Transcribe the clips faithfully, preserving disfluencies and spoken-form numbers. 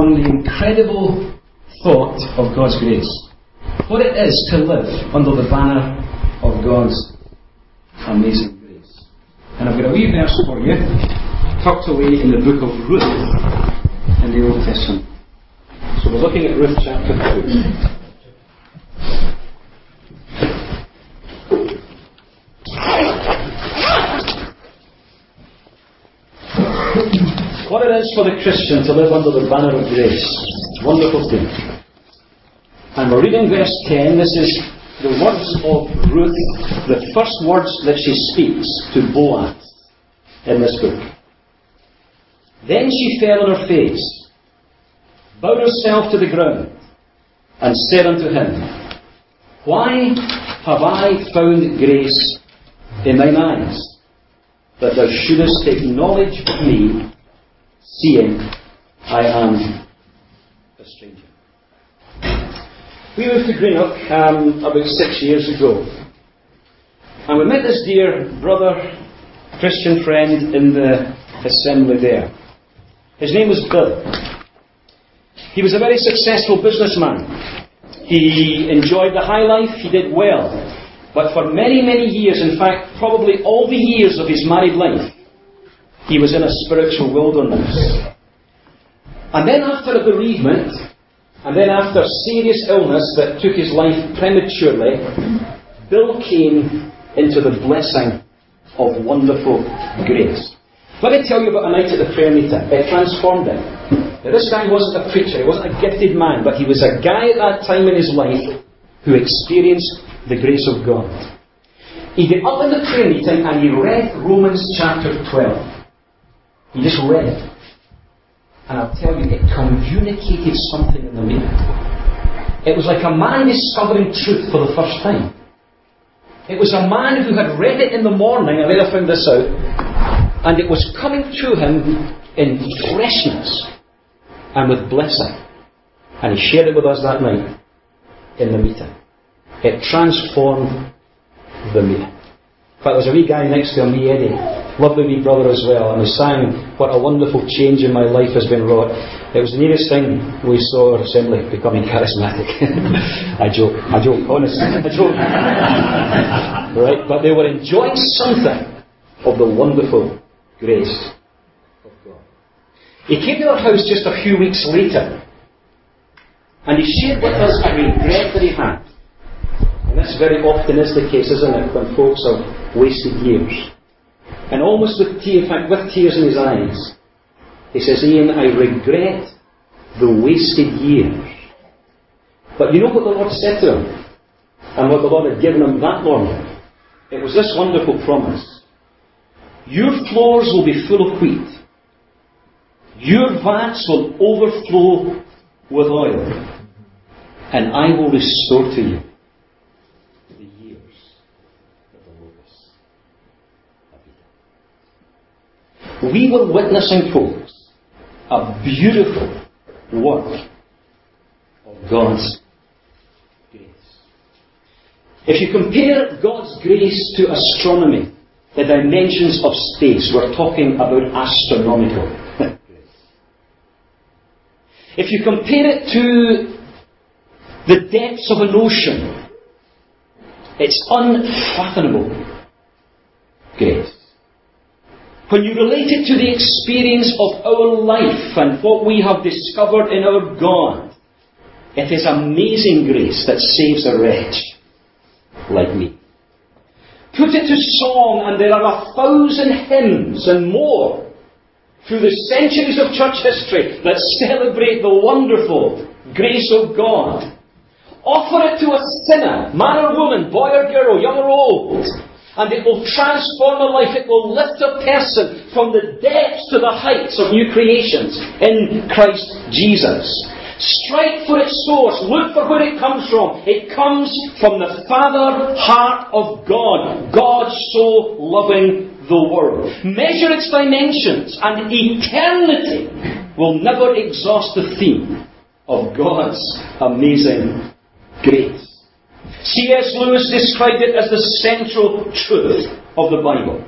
on the incredible thought of God's grace. What it is to live under the banner of God's amazing grace. And I've got a wee verse for you, tucked away in the book of Ruth in the Old Testament. So we're looking at Ruth chapter two. What it is for the Christian to live under the banner of grace. Wonderful thing. And we're reading verse ten. This is the words of Ruth, the first words that she speaks to Boaz in this book. Then she fell on her face, bowed herself to the ground, and said unto him, Why have I found grace in thine eyes, that thou shouldest take knowledge of me, seeing I am a stranger? We moved to Greenock um, about six years ago, and we met this dear brother, Christian friend in the assembly there. His name was Bill. He was a very successful businessman. He enjoyed the high life, he did well, but for many, many years, in fact, probably all the years of his married life, he was in a spiritual wilderness. And then after a bereavement, and then after serious illness that took his life prematurely, Bill came into the blessing of wonderful grace. Let me tell you about a night at the prayer meeting. It transformed him. Now, this guy wasn't a preacher, he wasn't a gifted man, but he was a guy at that time in his life who experienced the grace of God. He got up in the prayer meeting and he read Romans chapter twelve. He just read it. And I'll tell you, it communicated something in the meeting. It was like a man discovering truth for the first time. It was a man who had read it in the morning, I later found this out, and it was coming to him in freshness and with blessing. And he shared it with us that night in the meeting. It transformed the meeting. In fact, there was a wee guy next to him, wee Eddie, lovely wee brother as well, and he sang, What a wonderful change in my life has been wrought. It was the nearest thing we saw our assembly becoming charismatic. I joke, I joke, honestly, I joke. Right, but they were enjoying something of the wonderful grace of God. He came to our house just a few weeks later, and he shared with us a regret that he had. And this very often is the case, isn't it, when folks have wasted years. And almost with tears, in fact, with tears in his eyes, he says, Ian, I regret the wasted years. But you know what the Lord said to him? And what the Lord had given him that morning? It was this wonderful promise. Your floors will be full of wheat. Your vats will overflow with oil. And I will restore to you the years of the locusts. We were witnessing, folks, a beautiful work of God's grace. If you compare God's grace to astronomy, the dimensions of space, we're talking about astronomical grace. If you compare it to the depths of an ocean, it's unfathomable grace. When you relate it to the experience of our life and what we have discovered in our God, it is amazing grace that saves a wretch like me. Put it to song, and there are a thousand hymns and more through the centuries of church history that celebrate the wonderful grace of God. Offer it to a sinner, man or woman, boy or girl, young or old, and it will transform a life. It will lift a person from the depths to the heights of new creations in Christ Jesus. Strike for its source. Look for where it comes from. It comes from the Father heart of God. God so loving the world. Measure its dimensions, and eternity will never exhaust the theme of God's amazing grace. C S Lewis described it as the central truth of the Bible.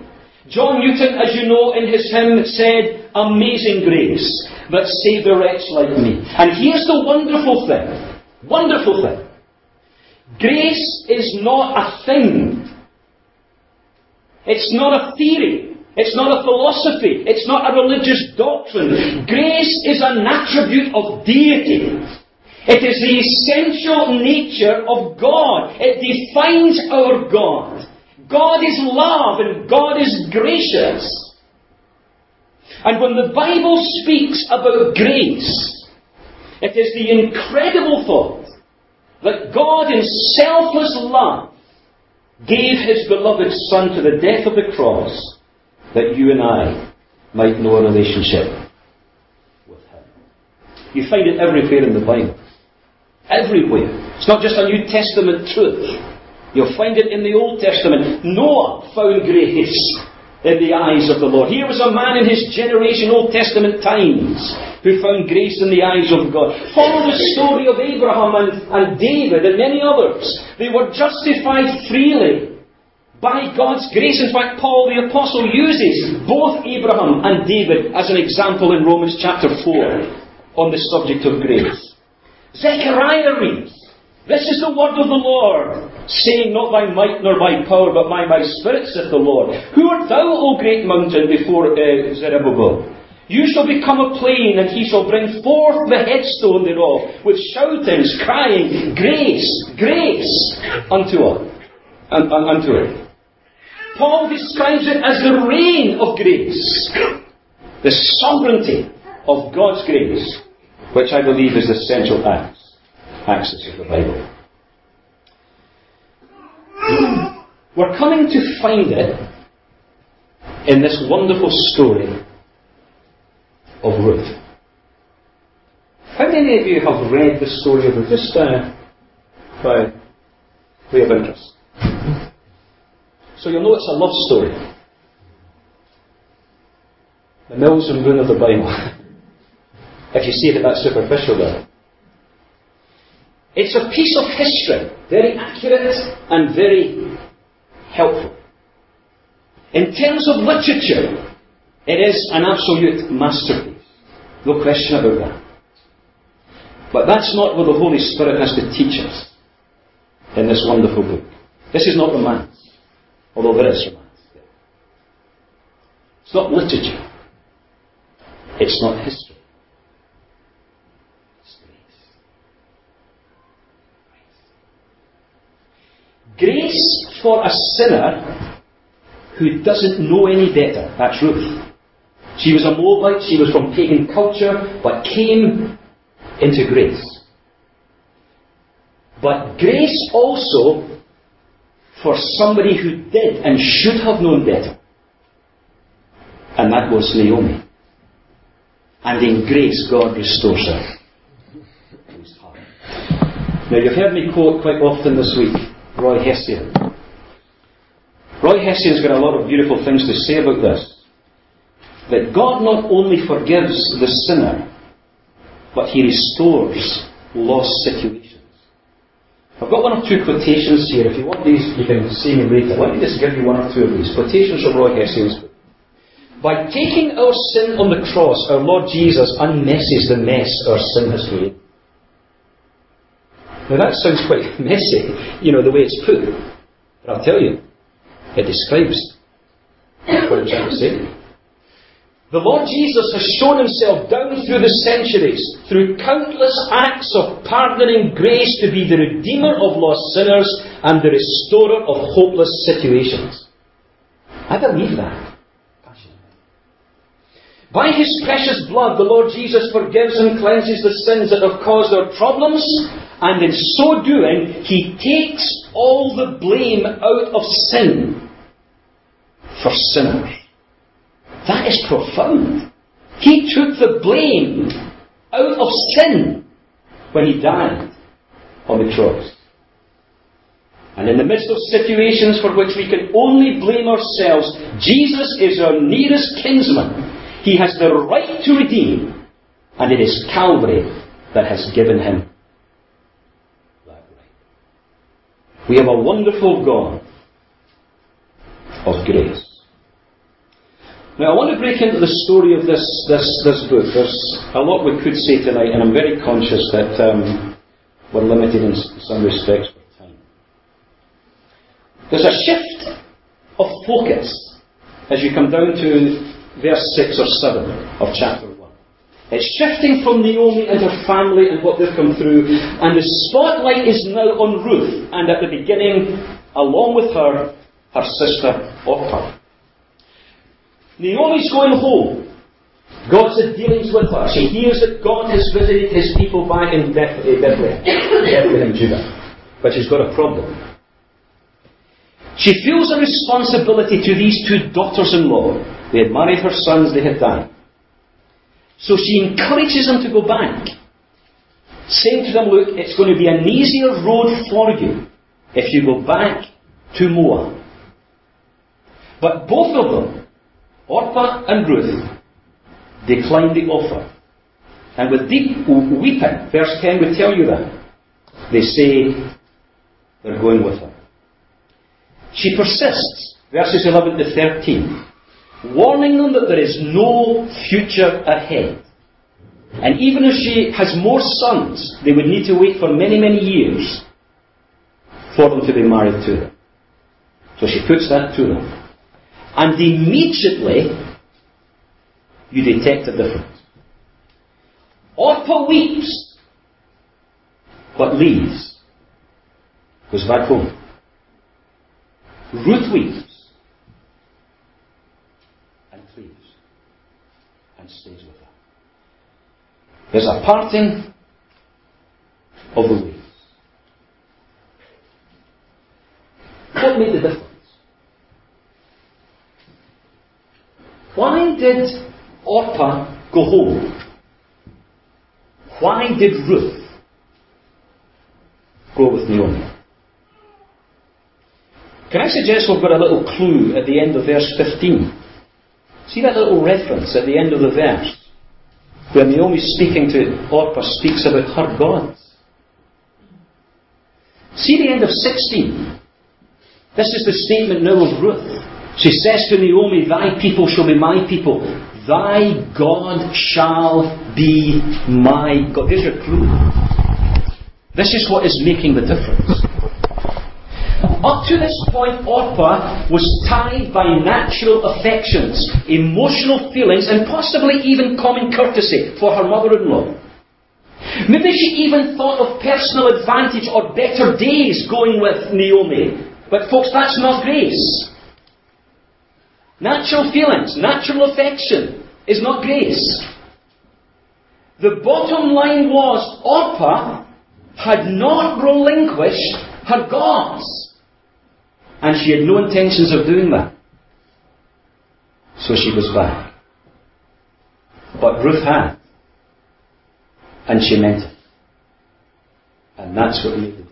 John Newton, as you know, in his hymn said, "Amazing grace, that saved a wretch like me." And here's the wonderful thing. Wonderful thing. Grace is not a thing. It's not a theory. It's not a philosophy. It's not a religious doctrine. Grace is an attribute of deity. It is the essential nature of God. It defines our God. God is love and God is gracious. And when the Bible speaks about grace, it is the incredible thought that God in selfless love gave His beloved Son to the death of the cross that you and I might know a relationship with Him. You find it everywhere in the Bible. Everywhere. It's not just a New Testament truth. You'll find it in the Old Testament. Noah found grace in the eyes of the Lord. Here was a man in his generation, Old Testament times, who found grace in the eyes of God. Follow the story of Abraham and, and David and many others. They were justified freely by God's grace. In fact, Paul the Apostle uses both Abraham and David as an example in Romans chapter four on the subject of grace. Zechariah reads, "This is the word of the Lord, saying, not by might nor by power, but by my Spirit, saith the Lord. Who art thou, O great mountain, before uh, Zerubbabel? You shall become a plain, and he shall bring forth the headstone thereof, with shoutings, crying, Grace, grace, unto it." Un, un, unto it. Paul describes it as the reign of grace, the sovereignty of God's grace, which I believe is the central act, axis of the Bible. We're coming to find it in this wonderful story of Ruth. How many of you have read the story of Ruth? Just uh, by way of interest. So you'll know it's a love story. The Mills and Boon of the Bible. If you see it at that superficial level. It's a piece of history, very accurate and very helpful. In terms of literature, it is an absolute masterpiece. No question about that. But that's not what the Holy Spirit has to teach us in this wonderful book. This is not romance, although there is romance. It's not literature. It's not history. It's grace. Grace for a sinner who doesn't know any better. That's Ruth. She was a Moabite, she was from pagan culture, but came into grace. But grace also for somebody who did and should have known better. And that was Naomi. And in grace God restores her to his heart. Now you've heard me quote quite often this week Roy Hession. Roy Hession's got a lot of beautiful things to say about this. That God not only forgives the sinner, but He restores lost situations. I've got one or two quotations here. If you want these, you can see me later. Let me just give you one or two of these. Quotations from Roy Hession's book. By taking our sin on the cross, our Lord Jesus unmesses the mess our sin has made. Now that sounds quite messy, you know, the way it's put. But I'll tell you, it describes what I'm trying to say. The Lord Jesus has shown Himself down through the centuries, through countless acts of pardoning grace, to be the Redeemer of lost sinners and the Restorer of hopeless situations. I believe that. By His precious blood, the Lord Jesus forgives and cleanses the sins that have caused our problems, and in so doing, He takes all the blame out of sin for sinners. That is profound. He took the blame out of sin when He died on the cross. And in the midst of situations for which we can only blame ourselves, Jesus is our nearest kinsman. He has the right to redeem, and it is Calvary that has given Him that right. We have a wonderful God of grace. Now I want to break into the story of this, this, this book. There's a lot we could say tonight, and I'm very conscious that um, we're limited in some respects for time. There's a shift of focus as you come down to verse six or seven of chapter one. It's shifting from Naomi and her family and what they've come through, and the spotlight is now on Ruth, and at the beginning, along with her, her sister Orpah. Naomi's going home. God's had dealings with her. She hears that God has visited his people back in Bethlehem, Bethlehem, Judah. But she's got a problem. She feels a responsibility to these two daughters-in-law. They had married her sons, they had died. So she encourages them to go back, saying to them, look, it's going to be an easier road for you if you go back to Moab. But both of them, Orpah and Ruth, declined the offer. And with deep weeping, verse ten would tell you that. They say they're going with her. She persists, verses eleven to thirteen, warning them that there is no future ahead. And even if she has more sons, they would need to wait for many, many years for them to be married to them. So she puts that to them. And immediately, you detect a difference. Orpah weeps, but leaves, goes back home. Ruth weeps, and flees, and stays with her. There's a parting of the ways. What made the difference? Why did Orpah go home? Why did Ruth go with Naomi? Can I suggest we've got a little clue at the end of verse fifteen? See that little reference at the end of the verse, where Naomi speaking to Orpah speaks about her gods. See the end of sixteen. This is the statement now of Ruth. She says to Naomi, thy people shall be my people. Thy God shall be my God. There's your clue. This is what is making the difference. Up to this point, Orpah was tied by natural affections, emotional feelings, and possibly even common courtesy for her mother-in-law. Maybe she even thought of personal advantage or better days going with Naomi. But folks, that's not grace. Natural feelings, natural affection is not grace. The bottom line was Orpah had not relinquished her gods. And she had no intentions of doing that. So she was back. But Ruth had. And she meant it. And that's what made the difference.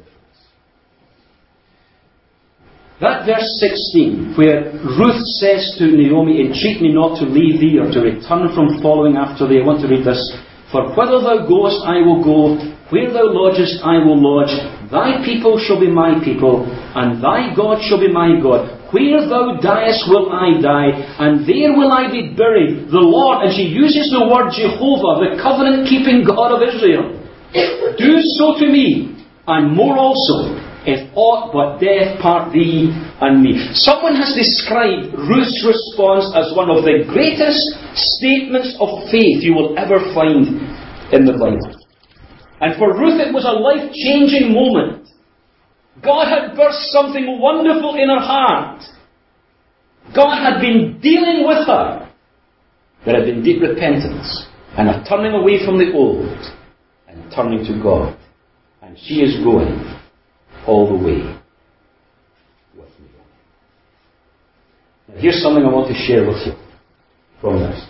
That verse sixteen, where Ruth says to Naomi, entreat me not to leave thee or to return from following after thee. I want to read this. For whither thou goest, I will go. Where thou lodgest, I will lodge. Thy people shall be my people, and thy God shall be my God. Where thou diest will I die, and there will I be buried. The Lord, and she uses the word Jehovah, the covenant-keeping God of Israel, do so to me, and more also, if aught but death part thee and me. Someone has described Ruth's response as one of the greatest statements of faith you will ever find in the Bible. And for Ruth it was a life-changing moment. God had burst something wonderful in her heart. God had been dealing with her. There had been deep repentance and a turning away from the old and turning to God. And she is going all the way with me. Now, here's something I want to share with you from this.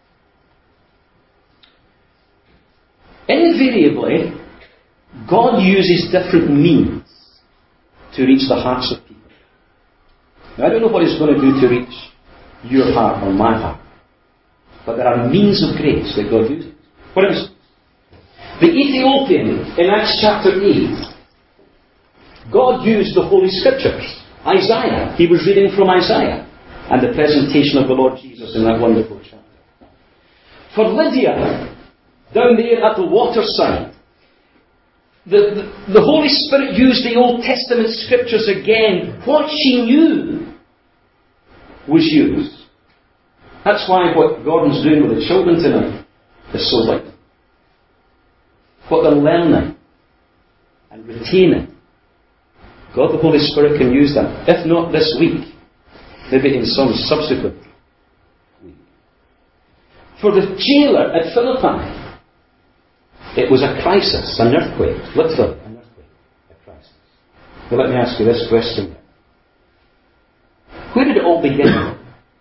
Invariably, God uses different means to reach the hearts of people. Now, I don't know what He's going to do to reach your heart or my heart, but there are means of grace that God uses. For instance, the Ethiopian in Acts chapter eight, God used the Holy Scriptures. Isaiah, he was reading from Isaiah. and the presentation of the Lord Jesus in that wonderful chapter. For Lydia, down there at the waterside, the, the, the Holy Spirit used the Old Testament scriptures again. What she knew was used. That's why what Gordon's doing with the children tonight is so vital. What they're learning and retaining, God the Holy Spirit can use that. If not this week, maybe in some subsequent week. For the jailer at Philippi, it was a crisis, an earthquake, literally an earthquake, a crisis. Now let me ask you this question. Where did it all begin?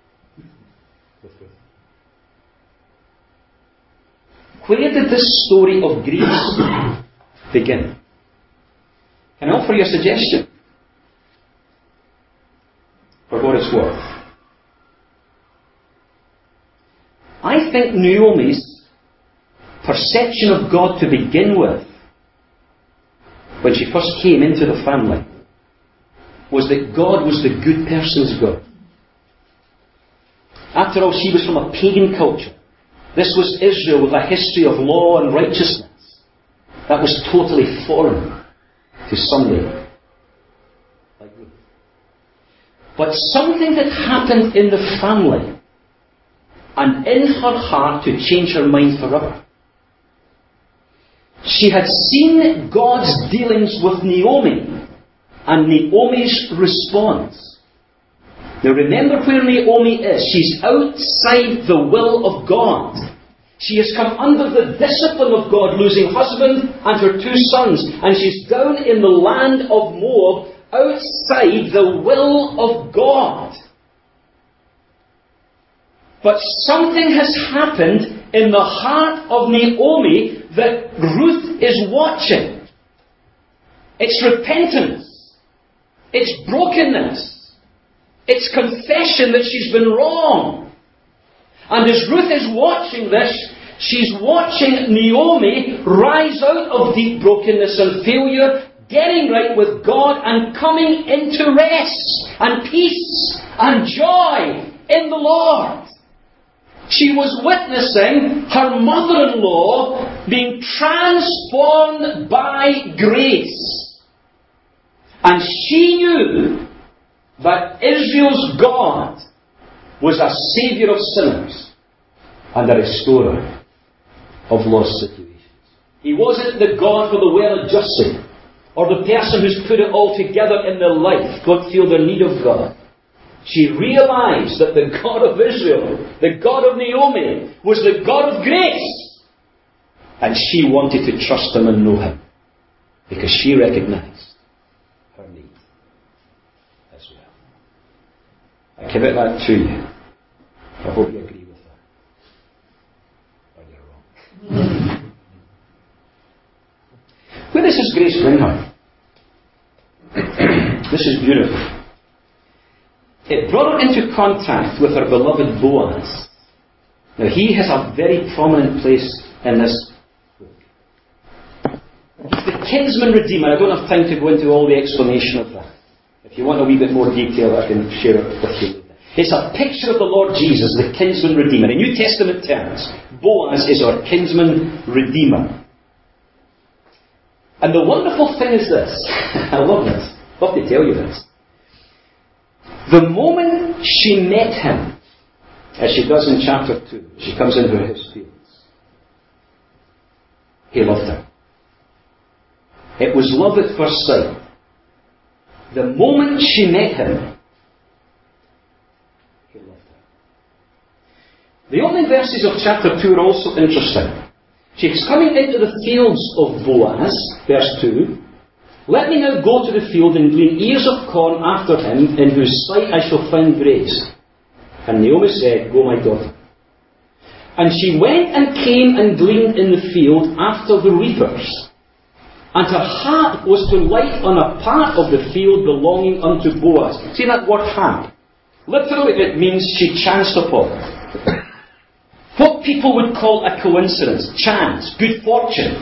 Where did this story of grace begin? Can I offer you a suggestion? For what it's worth. I think Naomi's perception of God to begin with, when she first came into the family, was that God was the good person's God. After all, she was from a pagan culture. This was Israel with a history of law and righteousness. That was totally foreign to somebody like Ruth. But something had happened in the family and in her heart to change her mind forever. She had seen God's dealings with Naomi and Naomi's response. Now remember where Naomi is. She's outside the will of God. She has come under the discipline of God, losing husband and her two sons. And she's down in the land of Moab, outside the will of God. But something has happened in the heart of Naomi that Ruth is watching. It's repentance. It's brokenness. It's confession that she's been wrong. And as Ruth is watching this, she's watching Naomi rise out of deep brokenness and failure, getting right with God and coming into rest and peace and joy in the Lord. She was witnessing her mother-in-law being transformed by grace. And she knew that Israel's God was a saviour of sinners and a restorer of lost situations. He wasn't the God for the well-adjusted or the person who's put it all together in their life, don't feel the need of God. She realized that the God of Israel, the God of Naomi, was the God of grace. And she wanted to trust Him and know Him because she recognized her need as well. I commit that to you. I hope you agree with that. Or you're wrong. Where does His grace bring her? This is beautiful. It brought her into contact with her beloved Boaz. Now he has a very prominent place in this book. He's the kinsman redeemer. I don't have time to go into all the explanation of that. If you want a wee bit more detail, I can share it with you later. It's a picture of the Lord Jesus, the kinsman redeemer. In New Testament terms, Boaz is our kinsman redeemer. And the wonderful thing is this. I love this. I love to tell you this. The moment she met him, as she does in chapter two, she comes into his fields, he loved her. It was love at first sight. The moment she met him, he loved her. The opening verses of chapter two are also interesting. She's coming into the fields of Boaz, verse two. Let me now go to the field and glean ears of corn after him, in whose sight I shall find grace. And Naomi said, Go, my daughter. And she went and came and gleaned in the field after the reapers. And her heart was to light on a part of the field belonging unto Boaz. See that word heart? Literally it means she chanced upon. What people would call a coincidence, chance, good fortune.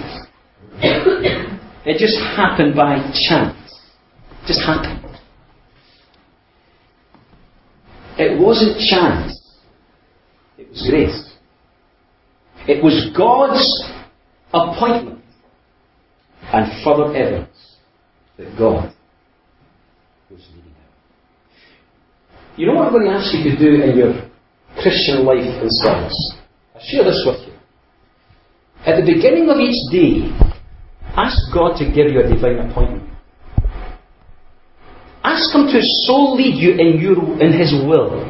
It just happened by chance. It just happened. It wasn't chance. It was grace. It was God's appointment and further evidence that God was leading him. You know what I'm going to ask you to do in your Christian life and service? I'll share this with you. At the beginning of each day, ask God to give you a divine appointment. Ask Him to so lead you in, your, in His will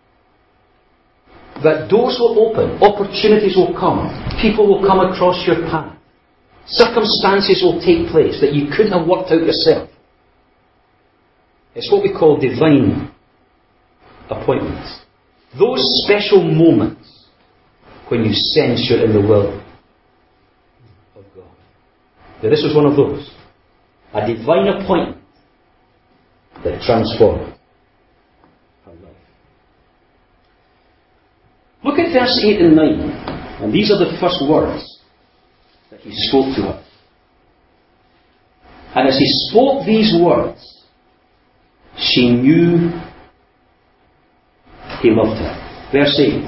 that doors will open, opportunities will come, people will come across your path, circumstances will take place that you couldn't have worked out yourself. It's what we call divine appointments. Those special moments when you sense you're in the will of God. Now, this was one of those. A divine appointment that transformed her life. Look at verse eight and nine. And these are the first words that he spoke to her. And as he spoke these words, she knew he loved her. Verse eight.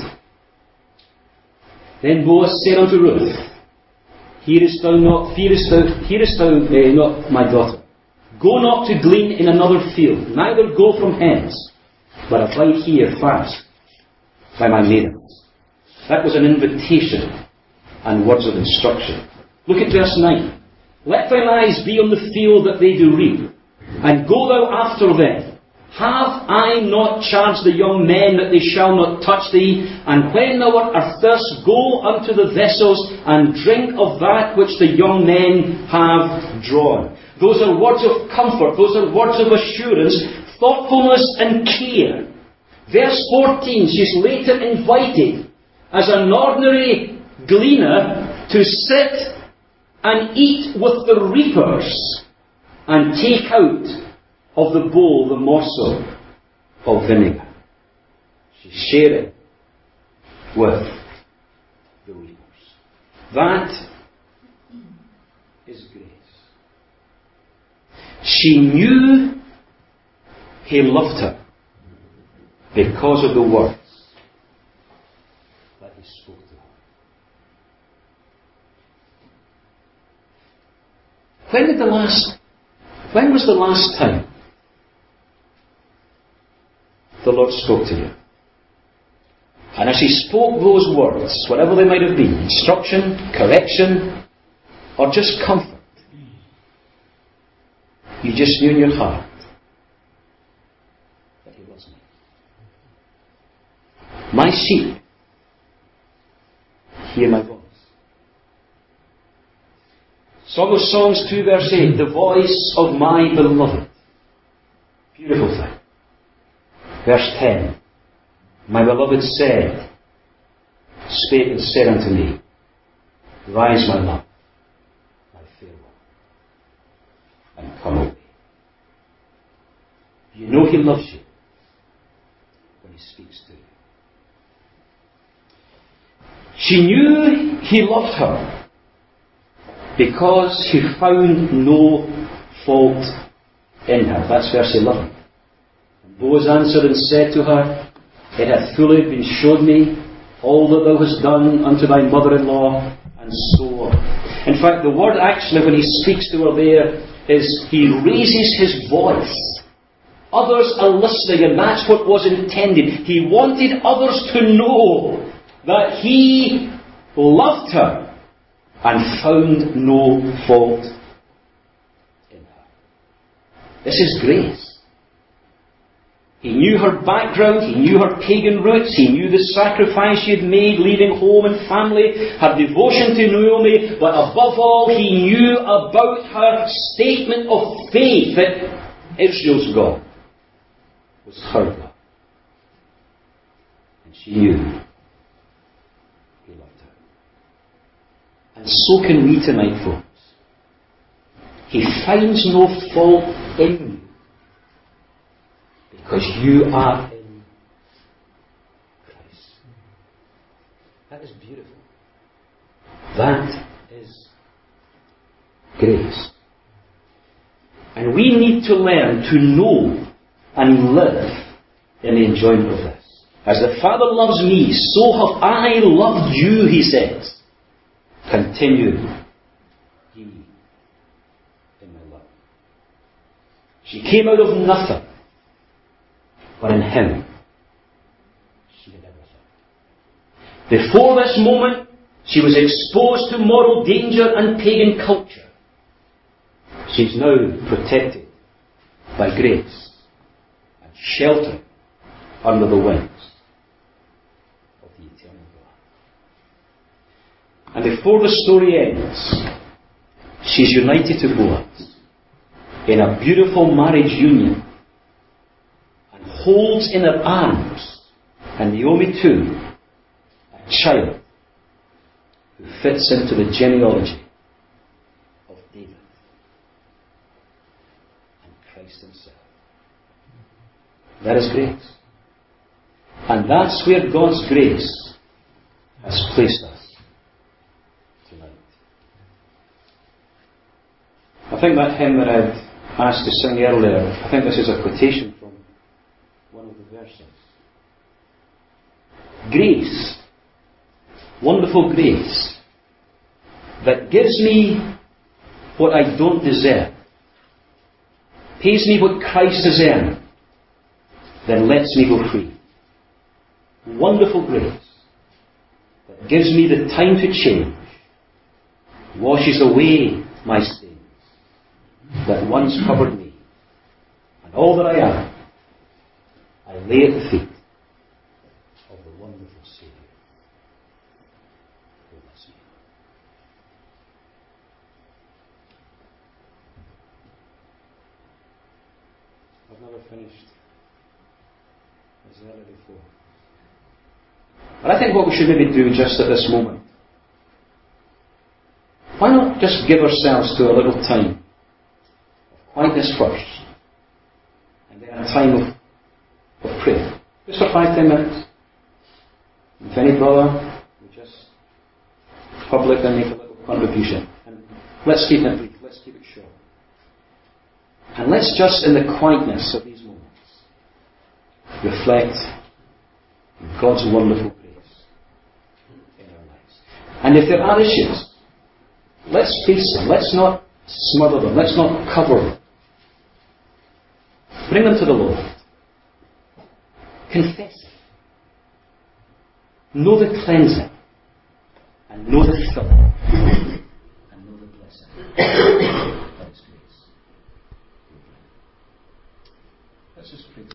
Then Boaz said unto Ruth, Hearest thou not, fearest thou, hearest thou uh, not, my daughter? Go not to glean in another field, neither go from hence, but abide here fast by my maidens. That was an invitation and words of instruction. Look at verse nine. Let thine eyes be on the field that they do reap, and go thou after them. Have I not charged the young men that they shall not touch thee? And when thou art athirst, go unto the vessels, and drink of that which the young men have drawn. Those are words of comfort. Those are words of assurance, thoughtfulness and care. Verse fourteen, she's later invited as an ordinary gleaner to sit and eat with the reapers and take out of the bowl the morsel of vinegar. She's sharing with the reapers. That is grace. She knew he loved her because of the words that he spoke to her. When did the last, when was the last time the Lord spoke to you? And as he spoke those words, whatever they might have been, instruction, correction, or just comfort, you just knew in your heart that he loves me. My sheep hear my voice. Song of Songs two verse eight, the voice of my beloved. Beautiful thing. Verse ten, my beloved said, spake and said unto me, Rise, my love, my fair one, and come away. You know he loves you when he speaks to you. She knew he loved her because he found no fault in her. That's verse eleven. And Boaz answered and said to her, It hath fully been showed me all that thou hast done unto thy mother-in-law, and so on. In fact, the word actually, when he speaks to her there, is he raises his voice. Others are listening, and that's what was intended. He wanted others to know that he loved her and found no fault in her. This is grace. He knew her background, he knew her pagan roots, he knew the sacrifice she had made, leaving home and family, her devotion to Naomi, but above all, he knew about her statement of faith that Israel's God was her God. And she knew he loved her. And so can we tonight, folks. He finds no fault in you because you are in Christ. That is beautiful. That is grace. And we need to learn to know and live in the enjoyment of this. As the Father loves me, so have I loved you, he says. Continue ye in my love. She came out of nothing, but in him she had everything. Before this moment, she was exposed to moral danger and pagan culture. She's now protected by grace and sheltered under the wings of the eternal God. And before the story ends, she's united to Boaz in a beautiful marriage union and holds in her arms, and Naomi too, a child who fits into the genealogy of David and Christ himself. That is grace. And that's where God's grace has placed us tonight. I think that hymn that I'd asked to sing earlier, I think this is a quotation from one of the verses. Grace, wonderful grace, that gives me what I don't deserve, pays me what Christ has earned, then lets me go free. Wonderful grace that gives me the time to change, washes away my stains that once covered me, and all that I am, I lay at the feet of the wonderful Saviour who loves me. I've never finished as early before. But I think what we should maybe do just at this moment, why not just give ourselves to a little time of quietness first, and then a time of, of prayer, just for five, ten minutes. And if any brother would just publicly make a little contribution, and let's keep it brief, let's keep it short, and let's just in the quietness of these moments reflect on God's wonderful grace in our lives. And if there are issues, let's face them. Let's not smother them. Let's not cover them. Bring them to the Lord. Confess it. Know the cleansing. And know the filling. And know the blessing. That is grace. Let's just pray.